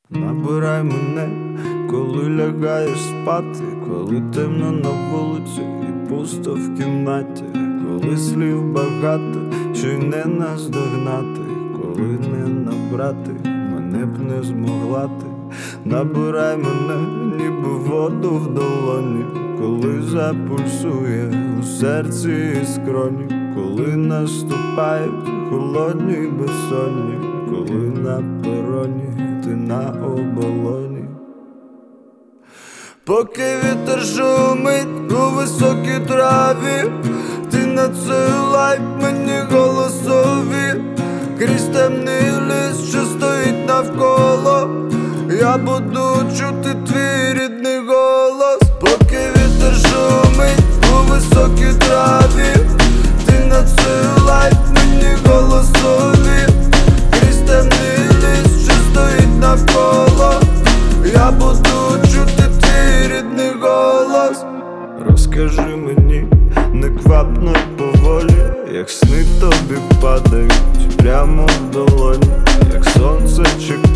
Набирай мене, коли лягаєш спати, коли темно на вулиці і пусто в кімнаті, коли слів багато, що й не наздогнати, коли не набрати, мене б не змогла ти. Набирай мене, ніби воду в долоні, коли запульсує у серці і скроні, коли наступають холодні й безсонні, коли на пероні ти на оболоні. Поки вітер шумить у високій траві, ти надсилай мені голосові. Крізь темний ліс, що стоїть навколо, я буду чути твій рідний голос. Поки вітер шумить у високій траві, ти надсилай мені голосові. Крізь темний ліс, що стоїть навколо, я буду чути твій рідний голос. Розкажи мені неквапно й поволі, як сни тобі падають прямо в долоні, як сонце чекає